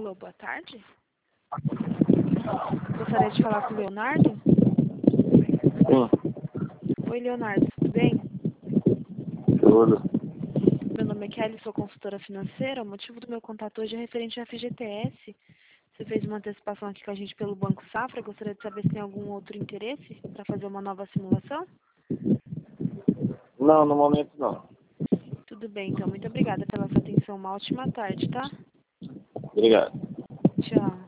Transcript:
Alô, boa tarde. Gostaria de falar com o Leonardo? Sim, Oi, Leonardo, tudo bem? tudo. Meu nome é Kelly, sou consultora financeira. O motivo do meu contato hoje é referente à FGTS. Você fez uma antecipação aqui com a gente pelo Banco Safra. Gostaria de saber se tem algum outro interesse para fazer uma nova simulação? Não, no momento não. Tudo bem, então. Muito obrigada pela sua atenção. Uma ótima tarde, tá? Obrigado. Tchau.